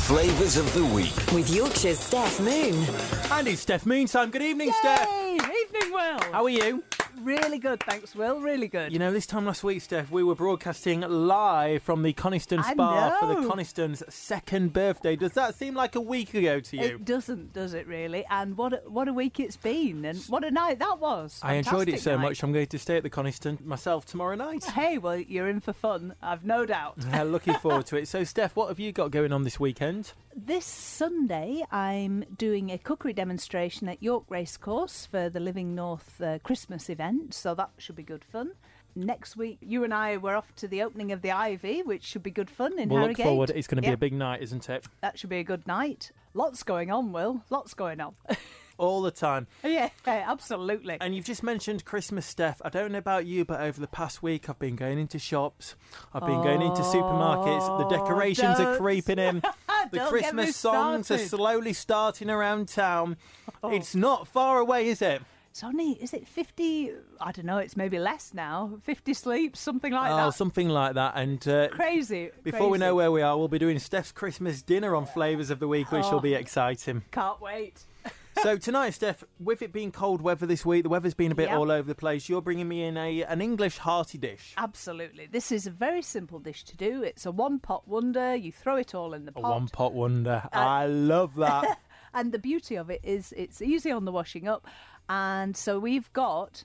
Flavours of the Week. With Yorkshire's Steph Moon. And it's Steph Moon time. Good evening, Yay! Steph. Evening, Will. How are you? Really good, thanks, Will. Really good. You know, this time last week, Steph, we were broadcasting live from the Coniston Spa for the Conistons' second birthday. Does that seem like a week ago to you? It doesn't, does it really? And what a week it's been, and what a night that was. I enjoyed it so night. much. I'm going to stay at the Coniston myself tomorrow night. Hey, well, you're in for fun, I've no doubt. Looking forward to it. So, Steph, what have you got going on this weekend? This Sunday, I'm doing a cookery demonstration at York Racecourse for the Living North Christmas event, so that should be good fun. Next week, you and I were off to the opening of the Ivy, which should be good fun in We'll Harrogate. look forward. It's going to be Yep. a big night, isn't it? That should be a good night. Lots going on, Will. Lots going on. All the time. Yeah, absolutely. And you've just mentioned Christmas, Steph. I don't know about you, but over the past week I've been going into shops, I've been going into supermarkets, the decorations are creeping in, the Don't Christmas get me songs are started. slowly starting around town. It's not far away, is it? It's only, is it 50? I don't know, it's maybe less now. 50 sleeps, something like Oh, that. something like that. And Crazy. before we know where we are, we'll be doing Steph's Christmas dinner on Flavours of the Week, which will be exciting. Can't wait. So tonight, Steph, with it being cold weather this week, the weather's been a bit Yep. all over the place. You're bringing me in an English hearty dish. Absolutely. This is a very simple dish to do. It's a one-pot wonder. You throw it all in the A pot. one-pot wonder. I love that. And the beauty of it is it's easy on the washing up. And so we've got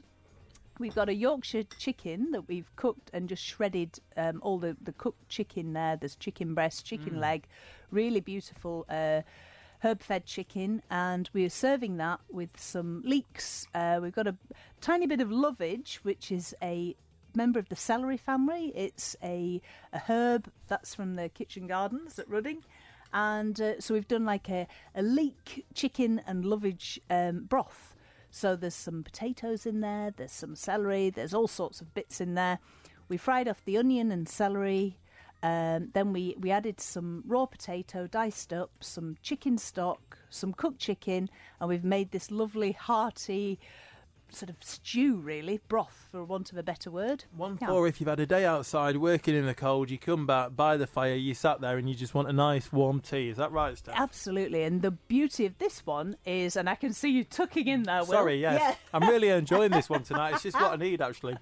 a Yorkshire chicken that we've cooked and just shredded all the cooked chicken there. There's chicken breast, chicken leg, really beautiful herb-fed chicken, and we're serving that with some leeks. We've got a tiny bit of lovage, which is a member of the celery family. It's a herb that's from the kitchen gardens at Rudding. And so we've done like a leek chicken and lovage broth. So there's some potatoes in there, there's some celery, there's all sorts of bits in there. We fried off the onion and celery. Then we added some raw potato diced up, some chicken stock, some cooked chicken, and we've made this lovely hearty sort of stew, really, broth, for want of a better word. Or if you've had a day outside working in the cold, you come back by the fire, you sat there and you just want a nice warm tea. Is that right, Steph? Absolutely, and the beauty of this one is, and I can see you tucking in there, Will. Sorry, yes. Yeah. I'm really enjoying this one tonight. It's just what I need, actually.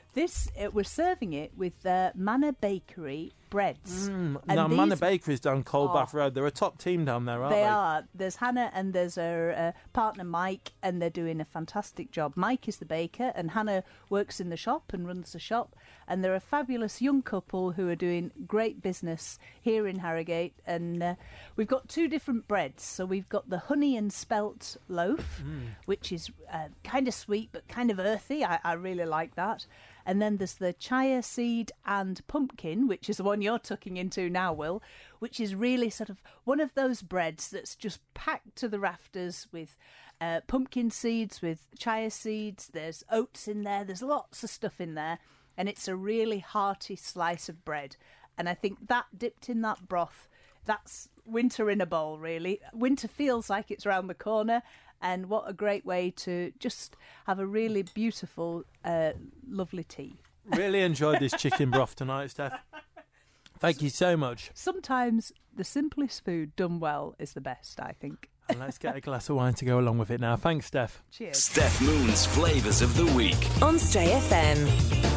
We're serving it with Manor Bakery breads. And Now, Manor these- Bakery's down Coldbath Road. They're a top team down there, aren't they? They are. There's Hannah and there's her partner Mike, and they're doing a fantastic job. Mike is the baker, and Hannah works in the shop and runs the shop. And they're a fabulous young couple who are doing great business here in Harrogate. And we've got two different breads. So we've got the honey and spelt loaf, which is kind of sweet but kind of earthy. I really like that. And then there's the chia seed and pumpkin, which is the one you're tucking into now, Will, which is really sort of one of those breads that's just packed to the rafters with pumpkin seeds, with chia seeds. There's oats in there. There's lots of stuff in there. And it's a really hearty slice of bread. And I think that dipped in that broth, that's winter in a bowl, really. Winter feels like it's round the corner. And what a great way to just have a really beautiful, lovely tea. Really enjoyed this chicken broth tonight, Steph. Thank you so much. Sometimes the simplest food done well is the best, I think. And let's get a glass of wine to go along with it now. Thanks, Steph. Cheers. Steph Moon's Flavours of the Week. On Stray FM.